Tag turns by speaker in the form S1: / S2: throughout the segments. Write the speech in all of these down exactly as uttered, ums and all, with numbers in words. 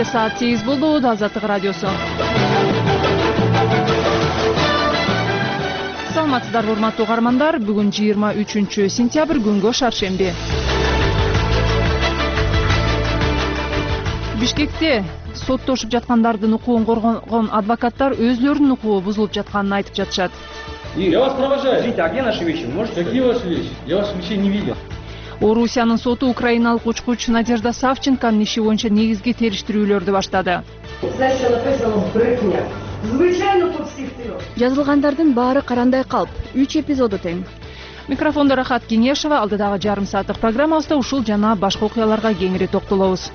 S1: Кечте саат сегиз болду. Азаттык радиосу. Саламатсыздарбы урматтуу угармандар. Бүгүн жыйырма үчүнчү сентябрь, күнгө шаршемби. Бишкекте соттошуп жаткандардын укугун коргогон адвокаттар өзлөрүнүн укугу бузулуп жатканын айтып жатышат.
S2: Я вас провожаю. Извините, а где наши вещи? Можете? Какие ваши вещи? Я ваших вещей не видел.
S1: Орусиянын соту украиналык учкуч Надежда Савченконун иши боюнча негизги териштирүүлөрдү баштады.
S3: Жазылгандардын баары карандай калп. үч эпизоду тең.
S1: Микрофондо Рахат Кеңешова. Алдыдагы жарым сааттык программабызда ушул жана башка окуяларга кеңири токтолобуз.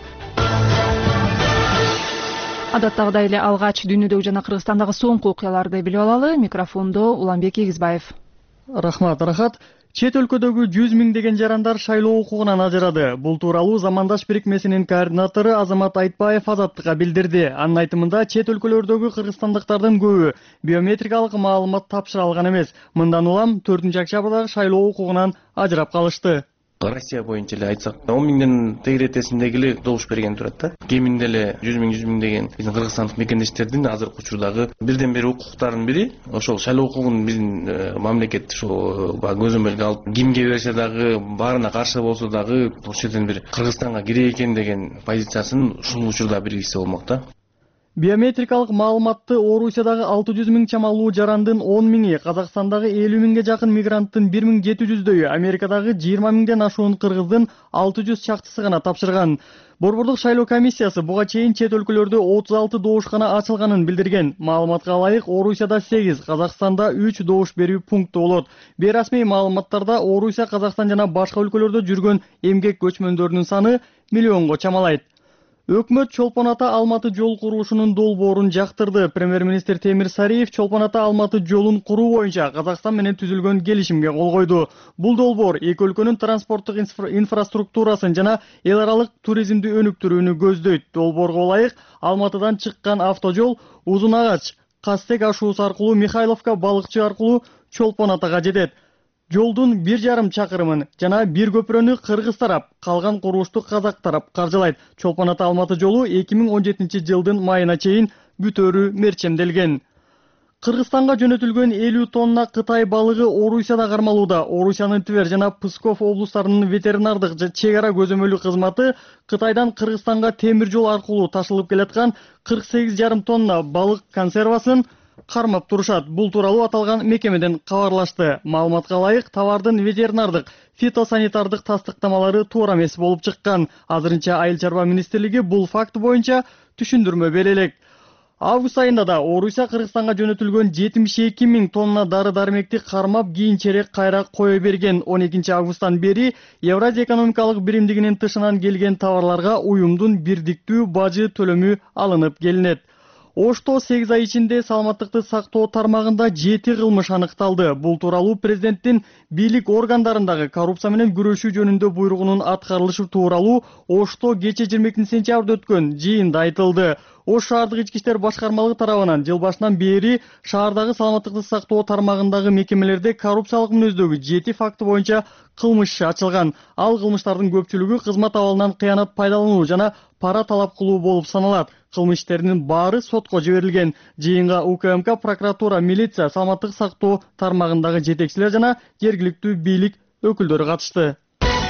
S1: Адаттагыдай эле алгач дүйнөдөгү жана Кыргызстандагы соңку окуяларды билип алалы. Микрофондо Уланбек Эгизбаев.
S4: Рахмат, Рахат. Чет өлкөдөгү жүз миңдеген жарандар шайлоо укугунан ажырады. Бул тууралуу Замандаш бирикмесинин координатору Азамат Айтбаев Азаттыкка билдирди. Анын айтымында чет өлкөлөрдөгү кыргызстандыктардын көбү биометрикалык маалымат тапшыра алган эмес. Мындан улам төртүнчү октябрдагы шайлоо укугунан ажырап калышты.
S5: Россия боюнча эле айтсак, он миңден тегиретесиндеги эле добуш берген турат да. Кеминде эле жүз миң жүз миң деген биздин кыргызстандык мекендештердин азыркы учурдагы бирден бир укуктарынын бири ошол шайлоо укугун биздин мамлекет ошо көзөмөлгө алып, кимге берсе дагы, баарына каршы болсо дагы ошол жерден бир Кыргызстанга кире экен деген позициясын ушул учурда биргизсе болмок да.
S4: Биометрикалык маалыматты Орусиядагы алты жүз миң чамалуу жарандын он миңи, Казакстандагы элүү миңге жакын мигранттын бир миң жети жүздөйү, Америкадагы жыйырма миңден ашуун кыргыздын алты жүз чактысы гана тапшырган. Борбордук шайлоо комиссиясы буга чейин чет өлкөлөрдө отуз алты добушкана ачылганын билдирген. Маалыматка ылайык, Орусияда сегиз, Казакстанда үч добуш берүү пункту болот. Бейрасмий маалыматтарда Орусия, Казакстан жана башка өлкөлөрдө жүргөн эмгек көчмөндөрүнүн саны миллионго чамалайт. Өкмөт Чолпон ата Алматы жол курулушунун долбоорун жактырды. Премьер-министр Темир Сариев Чолпон ата Алматы жолун куруу боюнча Казакстан менен түзүлгөн келишимге кол койду. Бул долбоор эки өлкөнүн транспорттук инфраструктурасын жана эл аралык туризмди өнүктүрүүнү көздөйт. Долбоорго ылайык, Алматыдан чыккан автожол Узун Агач, Кастек ашуусу аркылуу Михайловка, Балыкчы аркылуу Чолпон атага жетет. Жолдун бир жарым чакырымын жана бир көпүрөнү кыргыз тарап, калган курулушту казак тарап каржылайт. Чолпон ата Алматы жолу эки миң он жетинчи жылдын майына чейин бүтөөрү мерчемделген. Кыргызстанга жөнөтүлгөн элүү тонна Кытай балыгы Орусияда кармалууда. Орусиянын Твер жана Псков облустарынын ветеринардык чек ара көзөмөлү кызматы Кытайдан Кыргызстанга темир жол аркылуу ташылып келаткан кырк сегиз жарым тонна балык консервасын кармап турушат. Бул тууралуу аталган мекемеден кабарлашты. Маалыматка ылайык, товардын ветеринардык, фитосанитардык тастыктамалары туура эмес болуп чыккан. Азырынча Айыл чарба министрлиги бул факт боюнча түшүндүрмө бере элек. Август айында да Орусия Кыргызстанга жөнөтүлгөн жетимиш эки миң тонна дары-дармекти кармап, кийинчерээк кайра кое берген. он экинчи августтан бери Евразия экономикалык биримдигинин тышынан келген товарларга уюмдун бирдиктүү бажы төлөмү алынып келинет. Ошто сегиз ай ичинде саламаттыкты сактоо тармагында жети кылмыш аныкталды. Бул тууралуу президенттин бийлик органдарындагы коррупция менен күрөшүү жөнүндө буйругунун аткарылышы тууралуу Ошто кече жыйырма экинчи сентябрда өткөн жыйында айтылды. Ош шаардык ички иштер башкармалыгы тарабынан жыл башынан бери шаардагы саламаттыкты сактоо тармагындагы мекемелерде коррупциялык мүнөздөгү жети факты боюнча кылмыш ачылган. Ал кылмыштардын көпчүлүгү кызмат абалынан кыянат пайдалануу жана пара талап кылуу болуп саналат. Кылмыш иштеринин баары сотко жиберилген. Жыйынга УКМК, прокуратура, милиция, саламаттык сактоо тармагындагы жетекчилер жана жергиликтүү бийлик өкүлдөрү катышты.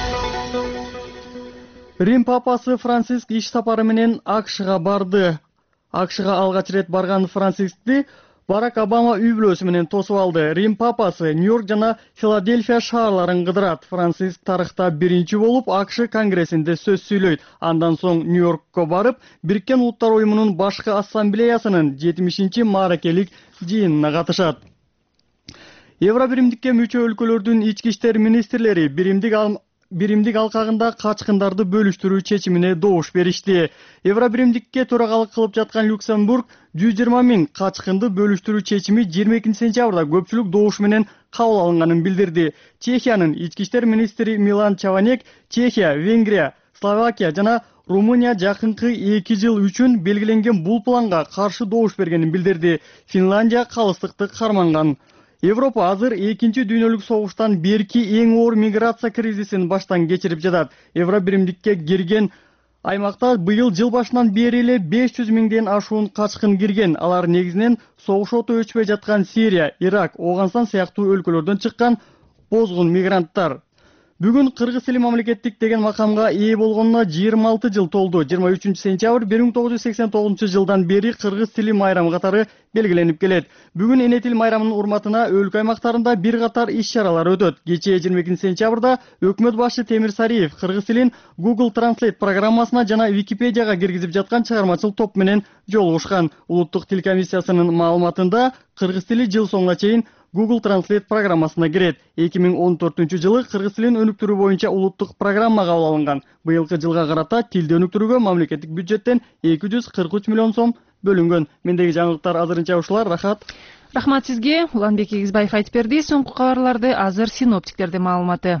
S4: Рим папасы Франциск иш сапары менен АКШга барды. АКШга алгач рет барган Францискти Барак Обама үй бүлөсү менен тосуп алды. Рим папасы Нью-Йорк жана Филадельфия шаарларын кыдырат. Франциск тарыхта биринчи болуп АКШ конгрессинде сөз сүйлөйт. Андан соң Нью-Йоркко барып, Бириккен Улуттар уюмунун башкы ассамблеясынын жетимишинчи мааракелик жыйынына катышат. Евробиримдикке мүчө өлкөлөрдүн ички иштер министрлери биримдик Биримдик алкагында качкындарды бөлүштүрүү чечимине добуш беришти. Евробиримдикке төрагалык кылып жаткан Люксембург жүз жыйырма миң качкынды бөлүштүрүү чечими жыйырма экинчи сентябрда көпчүлүк добуш менен кабыл алынганын билдирди. Чехиянын ички иштер министри Милан Чаванек Чехия, Венгрия, Словакия жана Румыния жакынкы эки жыл үчүн белгиленген бул планга каршы добуш бергенин билдирди. Финландия калыстыкты карманган. Европа азыр экинчи дүйнөлүк согуштан берки эң оор миграция кризисин баштан кечирип жатат. Евробиримдикке кирген Аймакта быйыл жыл башынан бери эле беш жүз миңден ашуун качкын кирген. Алар негизинен согуш оту өчпөй жаткан Сирия, Ирак, Оогансtan сыяктуу өлкөлөрдөн чыккан бозгун мигранттар. Бүгүн Кыргыз тили мамлекеттик деген макамга ээ болгонуна жыйырма алты жыл толду. жыйырма үчүнчү сентябрь бир миң тогуз жүз сексен тогузунчу жылдан бери Кыргыз тили майрамы катары белгиленип келет. Бүгүн эне тил майрамынын урматына өлкө аймактарында бир катар иш-чаралар өтөт. Кечээ жыйырма экинчи сентябрда өкмөт башы Темир Сариев кыргыз тилин Google Translate программасына жана Википедияга киргизип жаткан чыгармачыл топ менен жолугушкан. Улуттук тил комиссиясынын маалыматында кыргыз тили жыл соңуна чейин Google Translate программасына кирет. эки миң он төртүнчү жылы кыргыз тилин өнүктүрүү боюнча улуттук программа кабыл алынган. Быйылкы жылга карата тилди өнүктүрүүгө мамлекеттик бюджеттен эки жүз кырк үч миллион сом бөлүнгөн. Мендеги жаңылыктар азырынча ушулар. Рахат.
S1: Рахмат сизге. Уланбек Эгизбаев айтып берди. Соңку кабарларды азыр синоптиктердин маалыматы.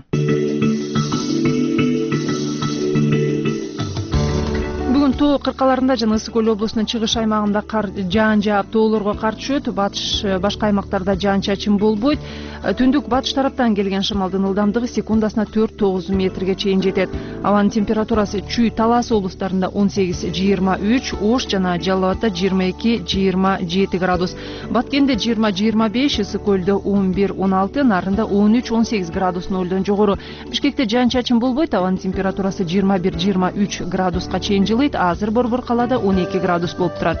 S1: Бүгүн тоо кыркаларында жана Ысык Көл облусунун чыгыш аймагында кар жаан жаап, тоолорго кар түшөт. Батыш башка аймактарда жаан-чачын болбойт. Түндүк батыш тараптан келген шамалдын ылдамдыгы секундасына төрт тогуз метрге чейин жетет. Абанын температурасы Чүй, Талас облустарында он сегиз жыйырма үч, Ош жана Жалал Абадта жыйырма эки жыйырма жети градус. Баткенде жыйырма жыйырма беш, Ысык Көлдө он бир он алты, Нарында он үч он сегиз градус нолдон жогору. Бишкекте жаан-чачын болбойт. Абанын температурасы жыйырма бир жыйырма үч градуска чейин жылыйт. Азыр Борбор калаада он эки градус болуп турат.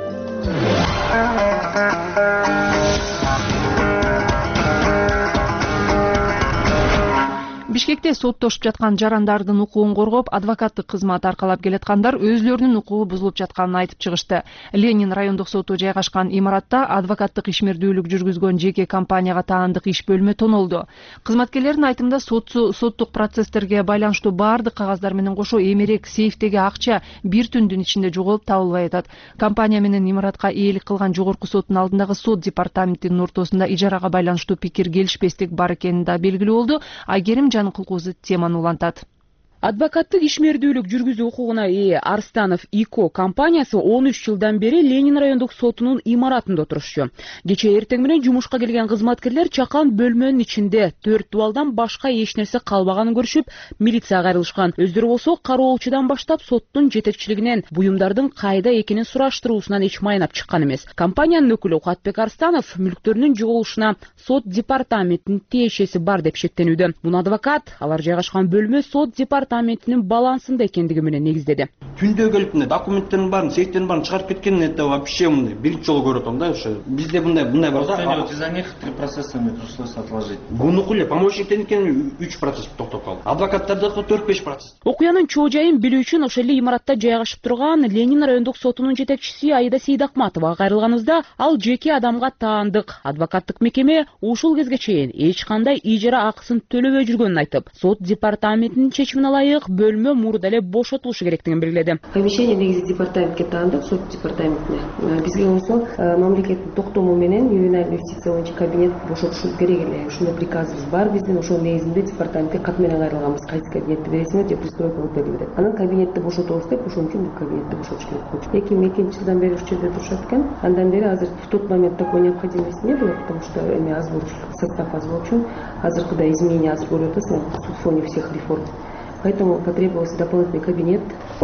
S1: Бишкекте соттошуп жаткан жарандардын укугун коргоп, адвокаттык кызмат аркалап келаткандар өзлөрүнүн укугу бузулуп жатканын айтып чыгышты. Ленин райондук соту жайгашкан имаратта адвокаттык ишмердүүлүк жүргүзгөн жеке компанияга таандык иш бөлмө тонолду. Кызматкерлердин айтымында соттук процесстерге байланыштуу баардык кагаздар менен кошо эмерек сейфтеги акча бир түндүн ичинде жоголуп табылбай атат. Компания менен имаратка ээлик кылган жогорку соттун алдындагы сот департаментинин ортосунда ижарага байланыштуу пикир келишпестик бар экени да белгилүү болду. Айгерим Кулкузу теманы улантат. Адвокаттык ишмердүүлүк жүргүзүү укугуна ээ Арстанов ИКО компаниясы он үч жылдан бери Ленин райондук сотунун имаратында отурушчу. Кечээ эртең менен жумушка келген кызматкерлер чакан бөлмөнүн ичинде төрт дубалдан башка эч нерсе калбаганын көрүшүп, милицияга кайрылышкан. Өздөрү болсо кароолчудан баштап соттун жетекчилигинен буюмдардын кайда экенин сураштыруусунан эч майнап чыккан эмес. Компаниянын өкүлү Куатбек Арстанов мүлктөрүнүн жоголушуна сот департаментинин тиешеси бар деп шектенүүдө. Муну адвокат алар жайгашкан бөлмө сот департаментинин балансында экендиги менен негиздеди.
S6: Түндө келип мына документтердин баарын, сейфтердин баарын чыгарып кеткен, это вообще мындай биринчи жолу көрүп атам да, ошо. Бизде мындай мындай бар да.
S2: Из-за них три процесса мне пришлось отложить.
S6: Бунуку эле помощниктен үч процесс токтоп калды. Адвокаттардыкы төрт беш процесс.
S1: Окуянын чоо жайын билүү үчүн ошол эле имаратта жайгашып турган Ленин райондук сотунун жетекчиси Аида Сейдакматовага кайрылганыбызда, ал жеке адамга таандык адвокаттык мекеме ушул кезге чейин эч кандай ижара акысын төлөбөй жүргөнүн айтып, сот департаментинин чечимине ылайык бөлмө мурда эле бошотулушу керектигин белгиледи.
S7: Помещение негизи департаментке таандык, сот департаментине. Бизге болсо мамлекеттин токтому менен ювенальный юстиция боюнча кабинет бошотушу керек эле. Ушундай приказыбыз бар биздин, ошол негизинде департаментке кат менен кайрылганбыз. Кайсы кабинетти бересиңер же пристройка кылып бериңер деп. Анан кабинетти бошотобуз деп, ошон үчүн бул кабинетти бошотуш керек болчу. эки миң экинчи жылдан бери ушул жерде турушат экен. Андан бери азыр в тот момент такой необходимости не было, потому что эми аз болчу, состав аз болчу. Азыркыдай изменения азыр көрүп атасың в фоне всех реформ. Поэтому потребовался дополнительный кабинет.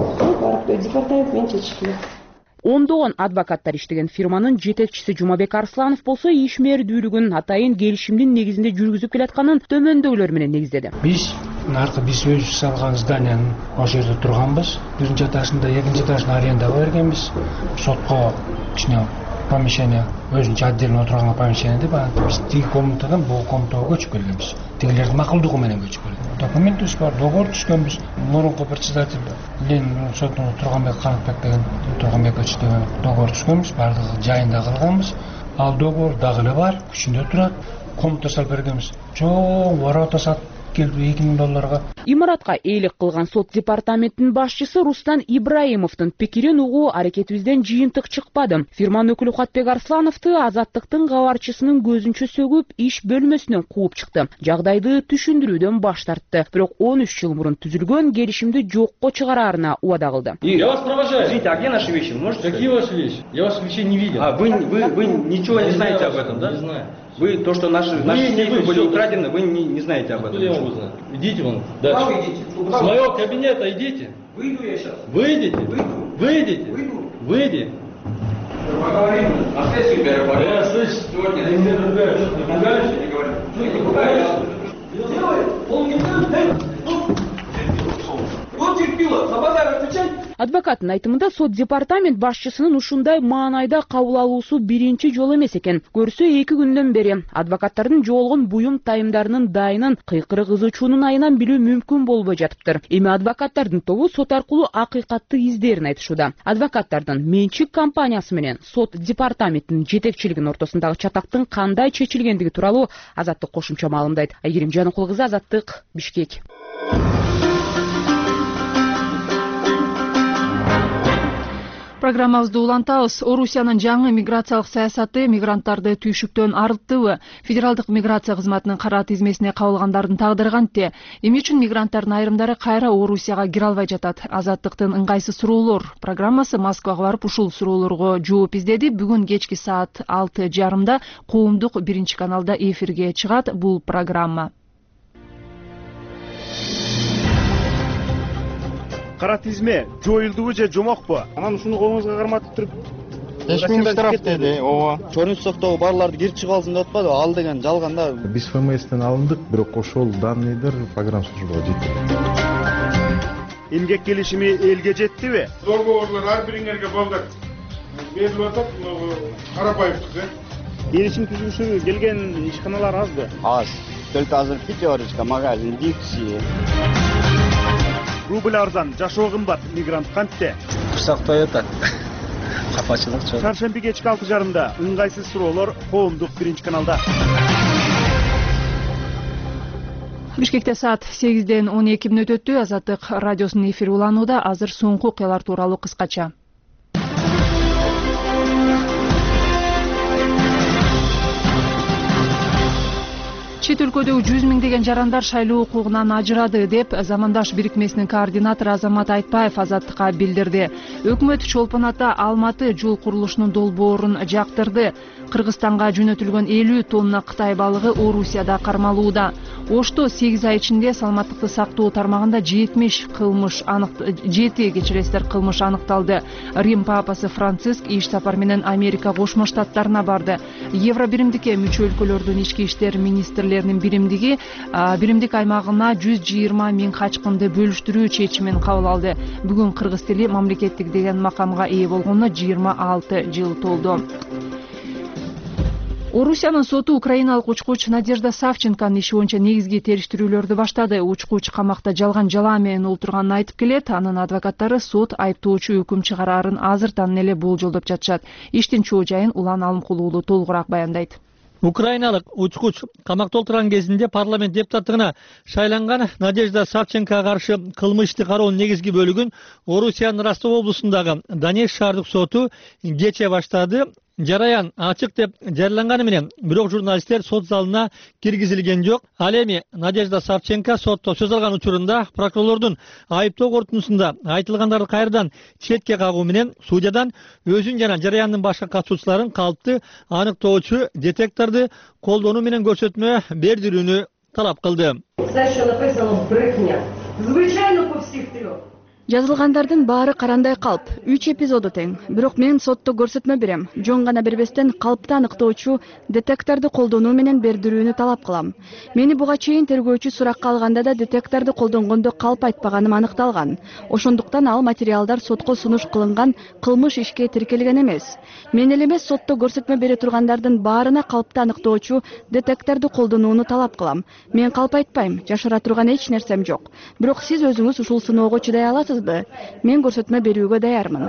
S7: Департамент менен чечиш керек. Ондогон адвокаттар иштеген фирманын жетекчиси Жумабек Арсланов болсо ишмердүүлүгүн атайын келишимдин негизинде жүргүзүп келатканын төмөндөгүлөр менен негиздеди.
S8: Биз наркы биз өзүбүз салган зданиянын ошол жерде турганбыз. Биринчи этажында, экинчи этажын арендага бергенбиз. Сотко кичине помещение өзүнчө отдельно отурган помещение деп, биз тиги комнатадан бул комнатага көчүп келгенбиз. Тигилердин макулдугу менен көчүп келген. Документибиз бар, договор түзгөнбүз. Мурунку председатель Ленин сотунун Турганбек Канатбек деген Турганбек өчү деген договор түзгөнбүз, бардыгы жайында кылганбыз. Ал договор дагы эле бар, күчүндө турат. Комната салып бергенбиз. Чоң ворота сатып келди эки миң долларга.
S1: Имаратка ээлик кылган сот департаментинин башчысы Рустан Ибраимовдун пикирин угуу аракетибизден жыйынтык чыкпады. Фирманын өкүлү Куатбек Арслановду Азаттыктын кабарчысынын көзүнчө сөгүп, иш бөлмөсүнөн кууп чыкты. Жагдайды түшүндүрүүдөн баш тартты. Бирок он үч жыл мурун түзүлгөн келишимди жокко чыгараарына убада кылды.
S2: Я вас провожаю.
S6: Извините, а где наши вещи? Можете
S2: Какие ваши вещи? Я ваших вещей не видел.
S6: А вы вы вы ничего не знаете об этом, да?
S2: Не знаю.
S6: Вы то, что наши
S2: Вы
S6: наши
S2: не
S6: сейфы
S2: вы,
S6: были
S2: всё.
S6: украдены, вы не, не знаете об этом.
S2: Откуда я могу знать? Идите вон дальше. С моего кабинета идите. Выйду я сейчас.
S4: Выйдите. Выйдите. Выйди.
S2: Поговорим. А ты себя Я слышь, сегодня ты меня ругаешь. Ругаешь? Не говори. Ну, не ругаешь. Делай. Он не делает. Вот терпила. На базар отвечай.
S9: Адвокаттын айтымында сот департамент башчысынын ушундай маанайда кабыл алуусу биринчи жолу эмес экен. Көрсө эки күндөн бери адвокаттардын жоолгон буюм тайымдарынын дайынын кыйкыры кызуучунун айынан билүү мүмкүн болбой жатыптыр. Эми адвокаттардын тобу сот аркылуу акыйкатты издерин айтышууда. Адвокаттардын менчик компаниясы менен сот департаментинин жетекчилигинин ортосундагы чатактын кандай чечилгендиги тууралуу Азаттык кошумча маалымдайт. Айгерим Жаныкул кызы, Азаттык, Бишкек.
S1: Программабызды улантабыз. Орусиянын жаңы миграциялык саясаты мигранттарды түйшүктөн арылттыбы? Федералдык миграция кызматынын кара тизмесине кабылгандардын тагдыры кантте? Эмне үчүн мигранттардын айрымдары кайра Орусияга кире албай жатат? Азаттыктын ыңгайсыз суроолор программасы Москвага барып ушул суроолорго жооп издеди. Бүгүн кечки саат алты жарымда коомдук биринчи каналда эфирге чыгат бул программа.
S10: Кара тизме жоюлдубу же жомокпу? Анан ушуну колуңузга карматып туруп
S11: беш миң штраф деди. ооба. Чорнцовдогу барларды кирип чыга алсын деп атпады. Ал деген жалган да.
S12: Биз ФМСтен алындык, бирок ошол данныйлар программа службага жетти.
S10: Эмгек келишими элге жеттиби?
S13: Договорлор ар бириңерге балдак берилип атат, карапайымдык.
S10: Келишим түзүүсү келген ишканалар азбы?
S11: Аз. Только азыр пятерочка, магазин, Дикси.
S10: Рубль арзан, жашоо кымбат, мигрант кантте?
S14: Курсактай атат. Капачылык чок.
S10: Чаршемби кечки алты жарымда ыңгайсыз суроолор коомдук биринчи каналда.
S1: Бишкекте саат сегизден он эки мүнөт өттү. Азаттык радиосунун эфири уланууда. Азыр соңку окуялар тууралуу кыскача. Чет өлкөдөгү жүз миңдеген жарандар шайлоо укугунан ажырады деп Замандаш бирикмесинин координатору Азамат Айтбаев Азаттыкка билдирди. Өкмөт Чолпон Ата Алматы жол курулушунун долбоорун жактырды. Кыргызстанга жөнөтүлгөн элүү тонна Кытай балыгы Орусияда кармалууда. Ошто сегиз ай ичинде саламаттыкты сактоо тармагында жетимиш кылмыш анык жети кечиресиздер кылмыш аныкталды. Рим папасы Франциск иш сапар менен Америка Кошмо Штаттарына барды. Евро биримдикке мүчө өлкөлөрдүн ички иштер министрлеринин биримдиги биримдик аймагына жүз жыйырма миң качкынды бөлүштүрүү чечимин кабыл алды. Бүгүн кыргыз тили мамлекеттик деген макамга ээ болгонуна жыйырма алты жыл толду. Орусиянын соту украиналык учкуч Надежда Савченконун иши боюнча негизги териштирүүлөрдү баштады. Учкуч камакта жалган жала менен олтурганын айтып келет. Анын адвокаттары сот айыптоочу өкүм чыгарарын азыртан эле болжолдоп жатышат. Иштин чоо жайын Улан Алымкулуу толугураак баяндайт.
S15: Украиналык учкуч камакта отурган кезинде парламент депутаттыгына шайланган Надежда Савченкоға каршы кылмыш ишти кароонун негизги бөлүгүн Орусиянын Ростов облусундагы Донецк шаардык соту кече баштады. Жараян ачык деп жарыяланганы менен бирок журналисттер сот залына киргизилген жок. Ал эми Надежда Савченко сотто сөз алган учурунда прокурорлордун айыптоо корутундусунда айтылгандарды кайрадан четке кагуу менен судьядан өзүн жана жараяндын башка катышуучуларын калыпты аныктоочу детекторду колдонуу менен көрсөтмө бердирүүнү талап кылды.
S3: Жазылгандардын баары карандай калп, үч эпизоду тең. Бирок мен сотто көрсөтмө берем. Жон гана бербестен калпты аныктоочу детекторду колдонуу менен бердирүүнү талап кылам. Мени буга чейин тергөөчү суракка алганда да детекторду колдонгондо калп айтпаганым аныкталган. Ошондуктан ал материалдар сотко сунуш кылынган кылмыш ишке тиркелген эмес. Мен эле эмес сотто көрсөтмө бере тургандардын баарына калпты аныктоочу детекторду колдонууну талап кылам. Мен калп айтпайм, жашыра турган эч нерсем жок. Бирок сиз өзүңүз ушул сыноого чыдай аласыз. Мен көрсөтмө берүүгө даярмын.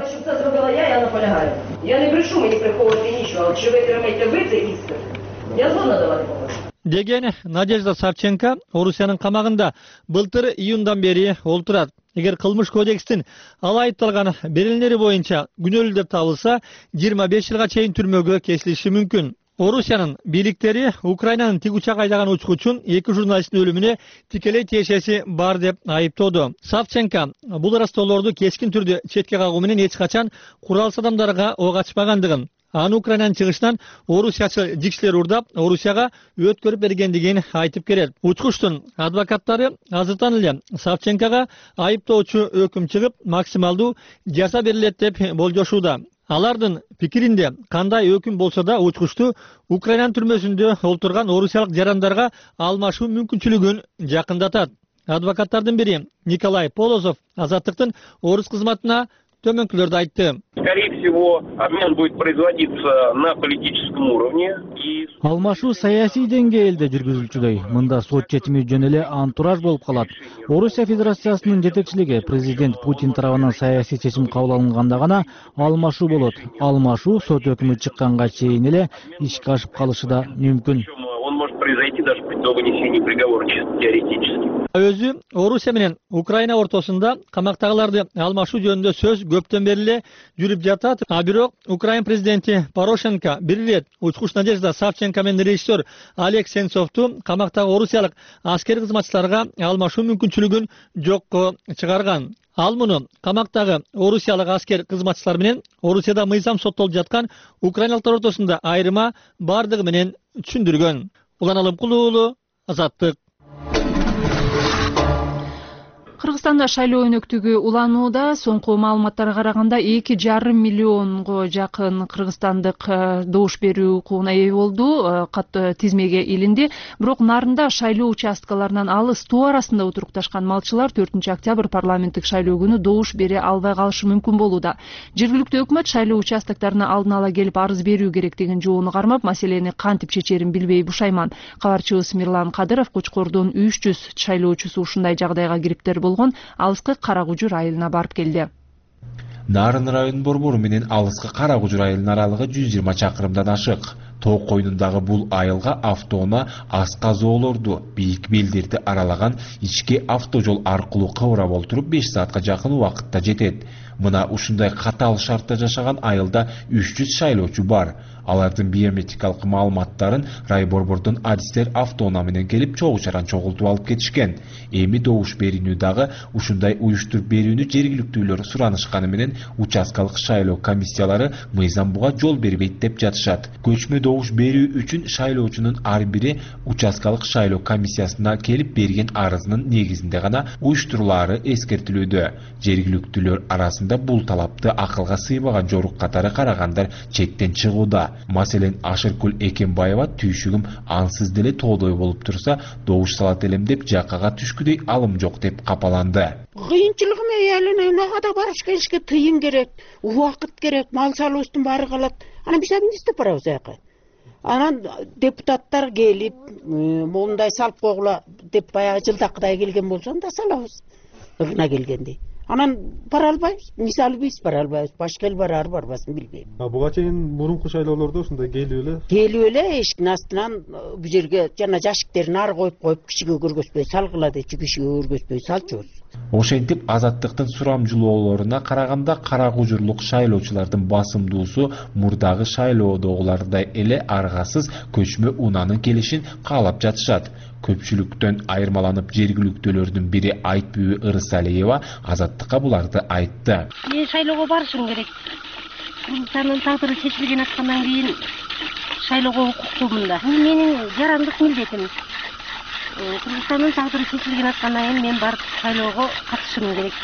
S15: Деген Надежда Савченко Орусиянын камагында былтыр июндан бери олтурат. Эгер кылмыш кодекстин ал айыпталган берилмери боюнча күнөөлүү деп табылса, жыйырма беш жылга чейин түрмөгө кесилиши мүмкүн. Орусиянын бийликтери Украинанын тик учак айдаган учкучун эки журналисттин өлүмүнө тикелей тиешеси бар деп айыптоодо. Савченко бул растоолорду кескин түрдө четке кагуу менен эч качан куралсыз адамдарга ок ачпагандыгын, аны Украинанын чыгышынан орусиячы жикчилер урдап, Орусияга өткөрүп бергендигин айтып келет. Учкучтун адвокаттары азыртан эле Савченкого айыптоочу өкүм чыгып, максималдуу жаза берилет деп болжошууда. Алардын пикиринде кандай өкүм болсо да учкучту Украинанын түрмөсүндө олтурган орусиялык жарандарга алмашуу мүмкүнчүлүгүн жакындатат. Адвокаттардын бири Николай Полозов Азаттыктын орус кызматына төмөнкүлөрдү айтты.
S16: Скорее всего, обмен будет производиться на политическом уровне.
S17: Алмашуу саясий деңгээлде жүргүзүлчүдөй. Мында сот четими жөн эле антураж болуп калат. Орусия Федерациясынын жетекчилиги президент Путин тарабынан саясий чечим кабыл алынганда гана алмашуу болот. Алмашуу сот өкүмү чыкканга чейин эле ишке ашып калышы да мүмкүн.
S16: Он может произойти даже при вынесении приговора, чисто теоретически.
S15: Өзү Орусия менен Украина ортосунда камактагыларды алмашуу жөнүндө сөз көптөн бери эле жүрүп жатат. А бирок Украина президенти Порошенко бир ирет учкуч Надежда Савченко менен режиссер Олег Сенцовду камактагы орусиялык аскери кызматчыларга алмашуу мүмкүнчүлүгүн жокко чыгарган. Ал муну камактагы орусиялык аскер кызматчылар менен Орусияда мыйзам соттолуп жаткан украиналыктар ортосунда айырма бардыгы менен түшүндүргөн. Улан Алымкулуу уулу, Азаттык.
S1: Кыргызстанда шайлоо өнөктүгү уланууда. Соңку маалыматтарга караганда эки жарым миллионго жакын кыргызстандык добуш берүү укугуна ээ болду, катты тизмеге илинди. Бирок нарында шайлоо участкаларынан алыс тоо арасында отурукташкан малчылар төртүнчү октябрь парламенттик шайлоо күнү добуш бере албай калышы мүмкүн болууда. Жергиликтүү өкмөт шайлоо участоктарына алдын ала келип арыз берүү керектигин жоону кармап, маселени кантип чечерин билбей бушайман. Кабарчыбыз Мирлан Кадыров Кочкордун үч жүз шайлоочусу ушундай жагдайга кириптер болгон алыскы Карагужур айылына барып келди.
S18: Нарын район борбору менен алыскы Карагужур айылынын аралыгы жүз жыйырма чакырымдан ашык. Тоо койнундагы бул айылга автоунаа асказоолорду, бийик белдерди аралаган ички автожол аркылуу кыбырап олтуруп беш саатка жакын убакытта жетет. Мына ушундай катаал шартта жашаган айылда үч жүз шайлоочу бар. Алардын биометрикалык маалыматтарын райборбордун адистер автоунаа менен келип чогуу чаран чогултуп алып кетишкен. Эми добуш берүүнү дагы ушундай уюштуруп берүүнү жергиликтүүлөр суранышканы менен участкалык шайлоо комиссиялары мыйзам буга жол бербейт деп жатышат. Көчмө добуш берүү үчүн шайлоочунун ар бири участкалык шайлоо комиссиясына келип берген арызынын негизинде гана уюштурулаары эскертилүүдө. Жергиликтүүлөр арасында бул талапты акылга сыйбаган жорук катары карагандар чектен чыгууда. Маселен Ашыркүл Экенбаева түйшүгүм ансыз деле тоодой болуп турса, добуш салат элем деп жакага түшкүдөй алым жок деп капаланды.
S19: Кыйынчылыгым эялине нагада барыш келишке тыйын керек, убакыт керек, мал салуустун баары калат. Анан биз эмне иштеп барабыз аяка? Анан депутаттар келип, мондай салып койгула деп баягы жылдакыдай келген болсо да салабыз. Ыгына келгенде. Анан бара албайбыз, мисалы биз бара албайбыз, башка эл барар барбасын билбейм.
S20: Буга чейин мурунку шайлоолордо ушундай келип эле.
S19: Келип эле эшиктин астынан бу жерге жана жашиктерин ары коюп коюп кишиге көргөзбөй салгыла дечи, кишиге көргөзбөй салчубуз.
S18: Ошентип Азаттыктын сурамжылоолоруна караганда Карагужурлук шайлоочулардын басымдуусу мурдагы шайлоодогулардай эле аргасыз көчмө унаанын келишин каалап жатышат. Көпчүлүктөн айырмаланып жергиликтүүлөрдүн бири Айтбүбү Ырысалиева Азаттыкка буларды айтты.
S21: Мен шайлоого барышым керек. Кыргызстандын тагдыры чечилген аткандан кийин шайлоого укуктуумун да. Бул менин жарандык милдетим. Кыргызстандын тагдыры чечилген аткандан кийин мен барып шайлоого катышышым керек.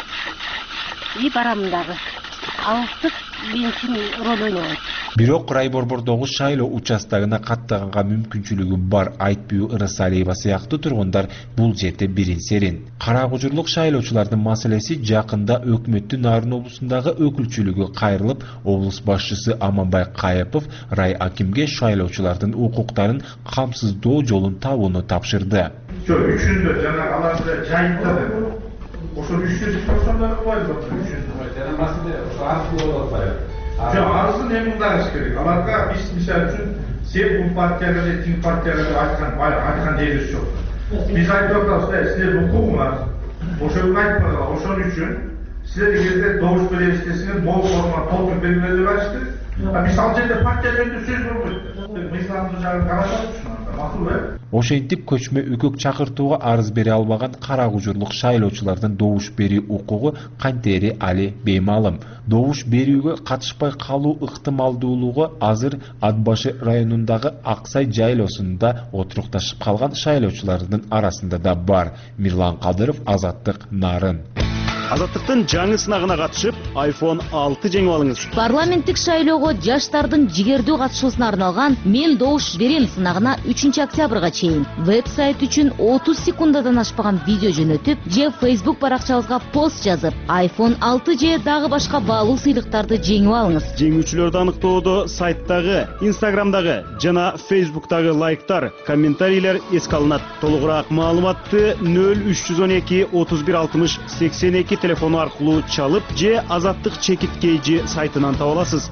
S21: И барам дагы. Алыстык бенчин роль ойнойт.
S18: Бирок райборбордогу шайлоо участогуна каттаганга мүмкүнчүлүгү бар Айтбүбү Ырысалиева сыяктуу тургундар бул жерде бирин серин. Карагужурлук шайлоочулардын маселеси жакында өкмөттүн Нарын облусундагы өкүлчүлүгү кайрылып, облус башчысы Аманбай Кайыпов рай акимге шайлоочулардын укуктарын камсыздоо жолун табууну тапшырды.
S13: Үчүндө жана аларда жайыптады. Ошо үч жүз сексен кылбайбыз үч жүз. Жана маселе ошо аркылуу болот. Жок, арызын эми мындай керек. Аларга биз мисалы үчүн сен бул партияга же тиң партияга деп айткан айткан жерибиз жок. Биз айтып атабыз, силердин укугуңар ошону айтып атабыз. Ошон үчүн силер эгерде добуш беребиз десеңер, могул форма толтуруп бериңер деп айтышты. А биз ал жерде партия жөнүндө сөз болбойт. Мыйзамдуу жагын карашат ушунан.
S18: Ошентип көчмө үкүк чакыртууга арыз бере албаган кара кужурлук шайлоочулардын добуш берүү укугу кантери али беймалым. Добуш берүүгө катышпай калуу ыктымалдуулугу азыр Ат башы районундагы Аксай жайлоосунда отурукташып калган шайлоочулардын арасында да бар. Мирлан Кадыров, Азаттык, Нарын.
S10: Азаттыктын жаңы сынагына катышып, айфон алты жеңип алыңыз.
S5: Парламенттик шайлоого жаштардын жигердүү катышуусуна арналган «Мен добуш берем» сынагына үчүнчү октябрга чейин веб-сайт үчүн отуз секундадан ашпаган видео жөнөтүп, же Facebook баракчабызга пост жазып, айфон алты же дагы башка баалуу сыйлыктарды жеңип алыңыз.
S10: Жеңүүчүлөрдү аныктоодо сайттагы, Instagramдагы жана Facebooktагы лайктар, комментарийлер эске алынат. Толугураак маалыматты нөл үч жүз он эки отуз бир алтымыш сексен эки телефону аркылуу чалып же Азаттык чекиткейжи сайтынан таба аласыз.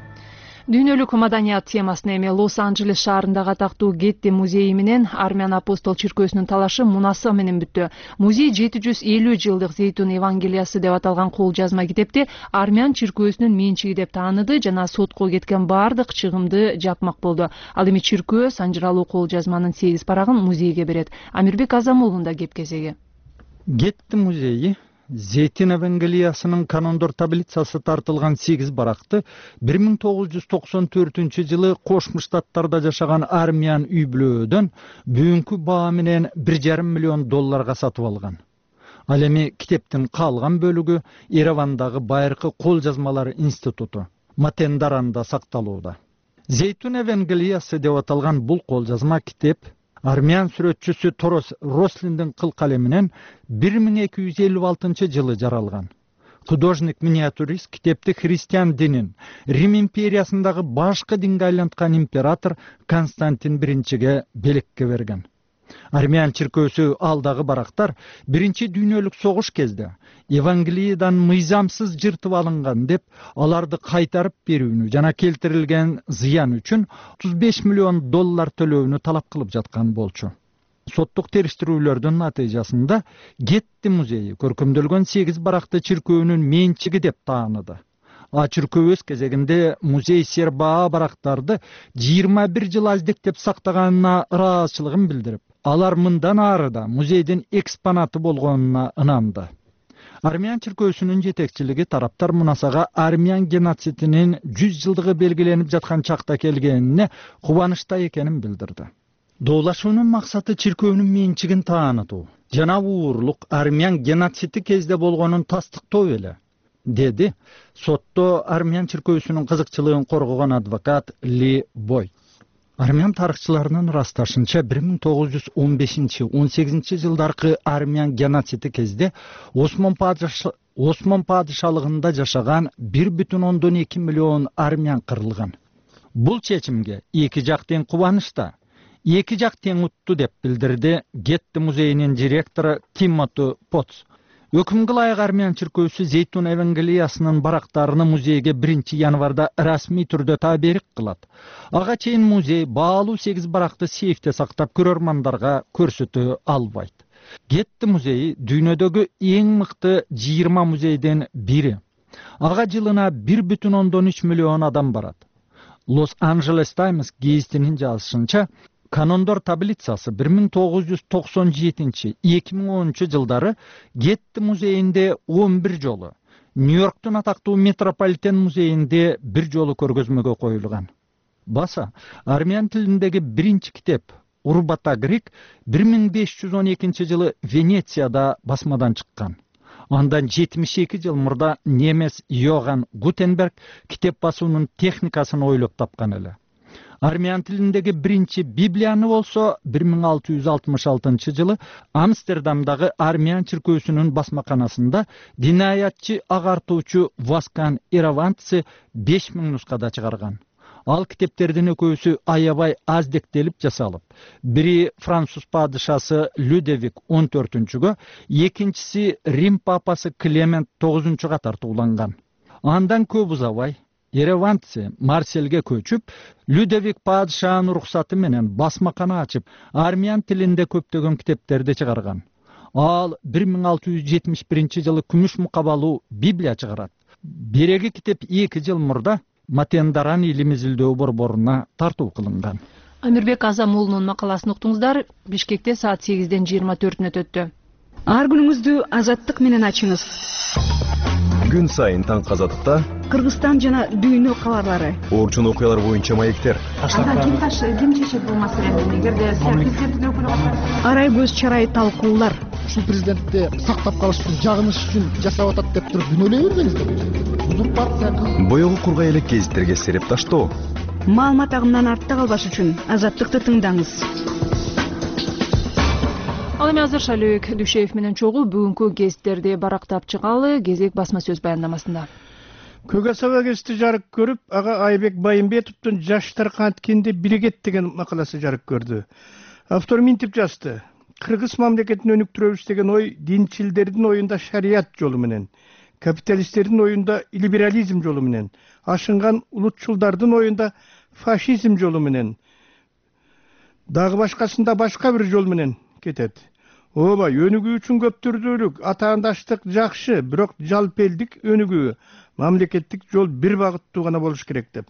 S1: Дүйнөлүк маданият темасына эми Лос-Анджелес шаарындагы атактуу Гетти музейи менен Армян апостол чиркөөсүнүн талашы мунаса менен бүттү. Музей жети жүз элүү жылдык Зейтун Евангелиясы деп аталган кол жазма китепти Армян чиркөөсүнүн менчиги деп тааныды жана сотко кеткен бардык чыгымды жапмак болду. Ал эми чиркөө санжыралуу кол жазманын сегиз парагын музейге берет. Амирбек Азамулунда кеп кезеги.
S22: Гетти музейи Зейтун Евангелиясынын канондор таблицасы тартылган сегиз баракты бир миң тогуз жүз токсон төртүнчү жылы Кошмо Штаттарда жашаган армян үй бүлөөдөн бүгүнкү баа менен бир жарым миллион долларга сатып алган. Ал эми китептин калган бөлүгү Еревандагы байыркы кол жазмалар институту Матендаранда сакталууда. Зейтун Евангелиясы деп аталган бул кол жазма китеп армян сүрөтчүсү Торос Рослиндин кыл калеминен бир миң эки жүз элүү алтынчы жылы жаралган. Художник-миниатюрист китепти христиан динин, Рим империясындагы башкы динге айланткан император Константин биринчиге белекке берген. Армян чиркөөсү алдагы барактар биринчи дүйнөлүк согуш кезде Евангелиядан мыйзамсыз жыртып алынган деп аларды кайтарып берүүнү жана келтирилген зыян үчүн отуз беш миллион доллар төлөөнү талап кылып жаткан болчу. Соттук териштирүүлөрдүн натыйжасында Гетти музейи көркөмдөлгөн сегиз баракты чиркөөнүн менчиги деп тааныды. А чиркөө өз кезегинде музей сербаа барактарды жыйырма бир жыл аздектеп сактаганына ыраазычылыгын билдирип, алар мындан ары да музейдин экспонаты болгонуна ынанды. Армян чиркөөсүнүн жетекчилиги тараптар мунасага армян геноцидинин жүз жылдыгы белгиленип жаткан чакта келгенине кубанычта экенин билдирди. Доолашуунун максаты чиркөөнүн менчигин таанытуу жана уурлук армян геноциди кезде болгонун тастыктоо эле, деди сотто армян чиркөөсүнүн кызыкчылыгын коргогон адвокат Ли Бой. Армян тарыхчыларынын ырасташынча бир миң тогуз жүз он бешинчи он сегизинчи жылдаркы армян геноциди кезде Осман падыша Осман падышалыгында жашаган бир бүтүн ондон эки миллион армян кырылган. Бул чечимге эки жак тең кубанычта, эки жак тең утту деп билдирди Гетти музейинин директору Тимоти Потс. Өкүмгө ылайык армян чиркөөсү Зейтун Евангелиясынын барактарыны музейге биринчи январда расмий түрдө таберик кылат. Ага чейин музей баалуу сегиз баракты сейфте сактап көрөрмандарга көрсөтө албайт. Гетти музейи дүйнөдөгү эң мыкты жыйырма музейден бири. Ага жылына бир бүтүн ондон үч миллион адам барат. Лос-Анджелес Таймс гезитинин жазышынча, канондор таблицасы бир миң тогуз жүз токсон жетинчи эки миң онунчу жылдары Гетти музейинде он бир жолу, Нью-Йорктун атактуу метрополитен музейинде бир жолу көргөзмөгө коюлган. Баса, армян тилиндеги биринчи китеп Урбата Грек бир миң беш жүз он экинчи жылы Венецияда басмадан чыккан. Андан жетимиш эки жыл мурда немес Йоган Гутенберг китеп басуунун техникасын ойлоп тапкан эле. Армян тилиндеги биринчи Библияны болсо бир миң алты жүз алтымыш алтынчы жылы Амстердамдагы армян чиркөөсүнүн басмаканасында динаятчы агартуучу Васкан Иравантсы беш миң нускада чыгарган. Ал китептердин экөөсү аябай аздектелип жасалып, бири француз падышасы Людовик он төртүнчүгө, экинчиси Рим папасы Клемент тогузунчуга тартууланган. Андан көп узабай Еревантсы Марсельге көчүп, Людовик падышанын уруксаты менен басмакана ачып, армян тилинде көптөгөн китептерди чыгарган. Ал бир миң алты жүз жетимиш биринчи жылы күмүш мукабалуу Библия чыгарат. Береги китеп эки жыл мурда Матендаран илим изилдөө борборуна тартуу кылынган.
S1: Амирбек Азам уулунун макаласын уктуңуздар. Бишкекте саат сегизден жыйырма төртүнө өттү.
S3: Ар күнүңүздү азаттык менен ачыңыз.
S7: Күн сайын таң азаттыкта
S3: Кыргызстан жана дүйнө кабарлары.
S7: Орчун окуялар боюнча маектер.
S3: Анда жумташ ким чечет бул маселени? Эгерде президенттин өкүлү арай көз чарай талкуулар.
S8: Ушул президентти сактап калыш үчүн, жагыныш үчүн жашап атат деп туруп күнөөлөй бербеңиздер. Узурпация.
S7: Боёгу кургай элек гезиттерге сереп таштоо.
S3: Маалымат агымынан артта калбаш үчүн азаттыкты тыңдаңыз.
S1: Ал эми азыр Шалөөк Дүйшеев менен чогуу бүгүнкү гезиттерди барактап чыгалы. Кезек басма сөз баяндамасында.
S23: Көк Асаба гезити жарык көрүп, ага Айбек Байымбетовдун «Жаштар канткенде биригет» деген макаласы жарык көрдү. Автор минтип жазды: Кыргыз мамлекетин өнүктүрөбүз деген ой динчилдердин оюнда шарият жолу менен, капиталисттердин оюнда либерализм жолу менен, ашынган улутчулдардын оюнда фашизм жолу менен, дагы башкасында башка бир жол менен кетет. Ооба, өнүгүү үчүн көптүрдүүлүк, атаандаштык жакшы, бирок жалпелдик өнүгүү, мамлекеттик жол бир багыттуу гана болуш керек деп.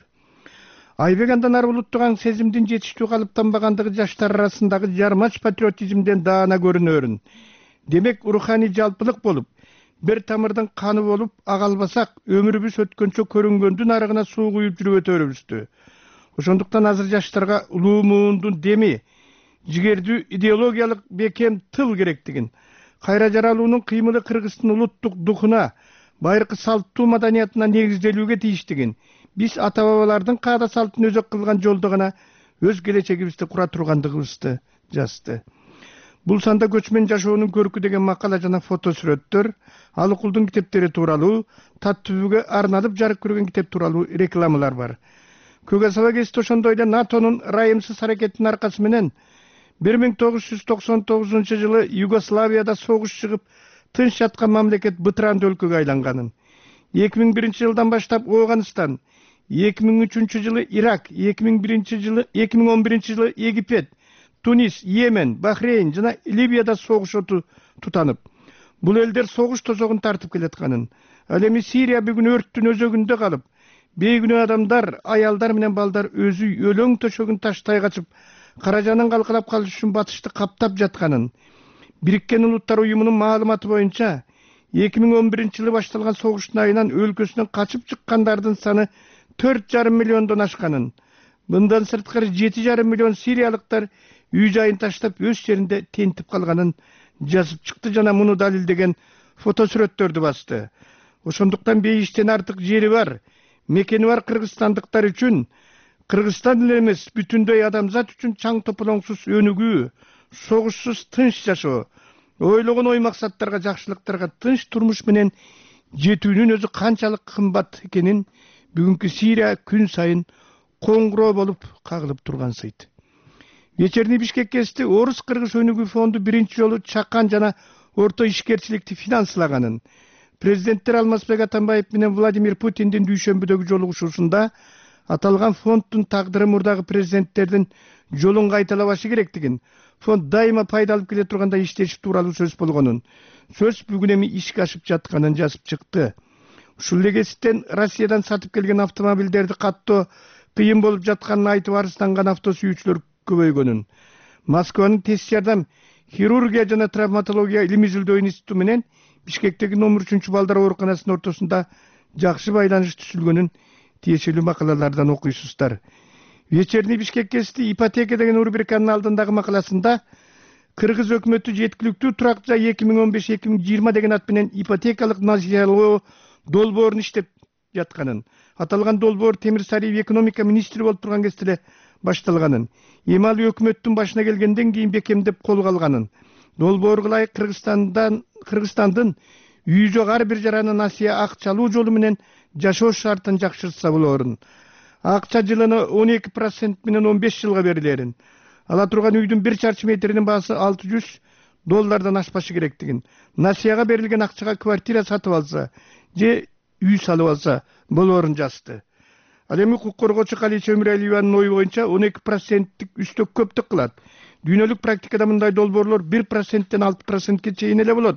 S23: Айбек андан ары улуттук сезимдин жетиштүү калыптанбагандыгы жаштар арасындагы жармач патриотизмден даана көрүнөрүн. Демек, руханий жалпылык болуп, бир тамырдын каны болуп ага албасак, өмүрүбүз өткөнчө көрүнгөндүн арыгына суу куюп жүрүп өтөрүбүздү. Ошондуктан азыр жаштарга улуу муундун деми, жигердүү идеологиялык бекем тыл керектигин, кайра жаралуунун кыймылы Кыргыздын улуттук духуна, байыркы салттуу маданиятына негизделүүгө тийиштигин, биз ата-бабалардын каада салтын өзөк кылган жолдо гана өз келечегибизди кура тургандыгыбызды жазды. Бул санда көчмөн жашоонун көркү деген макала жана фото сүрөттөр, Алыкулдун китептери тууралуу, Таттүбүгө арналып жарык көргөн китеп тууралуу рекламалар бар. Көк Асаба гезити ошондой эле НАТОнун ырайымсыз аракетинин аркасы менен бир миң тогуз жүз токсон тогузунчу жылы Югославияда согуш чыгып, тынч жаткан мамлекет бытыранды өлкөгө айланганын, эки миң биринчи жылдан баштап Афганистан, эки миң үчүнчү жылы Ирак, эки миң биринчи жылы эки миң он биринчи жылы Египет, Тунис, Йемен, Бахрейн жана Ливияда согуш оту тутанып, бул элдер согуш тозогун тартып келатканын, ал эми Сирия бүгүн өрттүн өзөгүндө калып, бейгүнөө адамдар, аялдар менен балдар өзү өлөң төшөгүн таштай качып, каражанын калкалап калыш үчүн батышты каптап жатканын, Бириккен Улуттар уюмунун маалыматы боюнча эки миң он биринчи жылы башталган согуштун айынан өлкөсүнөн качып чыккандардын саны төрт жарым миллиондон ашканын, мындан сырткары жети жарым миллион сириялыктар үй жайын таштап өз жеринде тентип калганын жазып чыкты жана муну далилдеген фото сүрөттөрдү басты. Ошондуктан бейиштен артык жери бар, мекени бар кыргызстандыктар үчүн, Кыргызстан эле эмес, бүтүндөй адамзат үчүн чаң тополоңсуз өнүгүү, согушсуз тынч жашоо, ойлогон ой максаттарга, жакшылыктарга тынч турмуш менен жетүүнүн өзү канчалык кымбат экенин бүгүнкү Сирия күн сайын коңгуроо болуп кагылып тургансыйт. Вечерний Бишкек гезити Орус Кыргыз өнүгүү фонду биринчи жолу чакан жана орто ишкерчиликти финансылаганын, президенттер Алмазбек Атамбаев менен Владимир Путиндин дүйшөмбүдөгү жолугушуусунда аталган фонддун тагдыры мурдагы президенттердин жолун кайталабашы керектигин, фонд дайыма пайда алып келе турганда иштеши тууралуу сөз болгонун, сөз бүгүн эми ишке ашып жатканын жазып чыкты. Ушул эле гезиттен Россиядан сатып келген автомобилдерди каттоо кыйын болуп жатканын айтып арызданган автосүйүүчүлөр көбөйгөнүн, Москванын тез жардам хирургия жана травматология илим изилдөө институту менен Бишкектеги номер үчүнчү балдар ооруканасынын ортосунда жакшы байланыш түзүлгөнүн тиешелүү макалалардан окуйсуздар. Вечерний Бишкек гезити ипотека деген рубриканын алдындагы макаласында Кыргыз өкмөтү жеткиликтүү турак жай эки миң он беш эки миң жыйырма деген ат менен ипотекалык насыялоо долбоорун иштеп жатканын, аталган долбоор Темир Сариев экономика министри болуп турган кезде эле башталганын, эми ал өкмөттүн башына келгенден кийин бекемдеп колго алганын, долбоорго ылайык Кыргызстандан Кыргызстандын үй жок ар бир жараны насыя акчалуу жолу менен жашоо шартын жакшыртса болоорун, акча жылына он эки процент менен он беш жылга берилерин, ала турган үйдүн бир чарчы метринин баасы алты жүз доллардан ашпашы керектигин, насыяга берилген акчага квартира сатып алса же үй салып алса болоорун жазды. Ал эми укук коргоочу Калича Өмүралиеванын ою боюнча он эки проценттик үстөк көптүк кылат. Дүйнөлүк практикада мындай долбоорлор бир проценттен алты процентке чейин эле болот.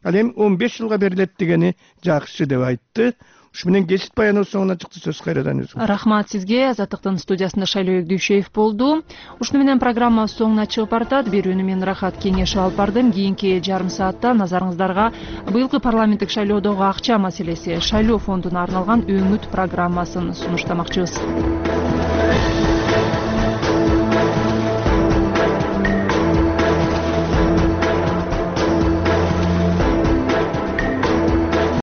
S23: ал эми он беш жылга берилет дегени жакшы деп айтты. Ушу менен кесип баяноо соңуна чыкты. Сөз кайрадан өзүңүз.
S1: Рахмат сизге. Азаттыктын студиясында Шайлоо Дүйшеев болду. Ушуну менен программа соңуна чыгып баратат. Берүүнү мен Рахат Кеңешев алып бардым. Кийинки жарым саатта назарыңыздарга быйылкы парламенттик шайлоодогу акча маселеси, шайлоо фондуна арналган өңүт программасын сунуштамакчыбыз.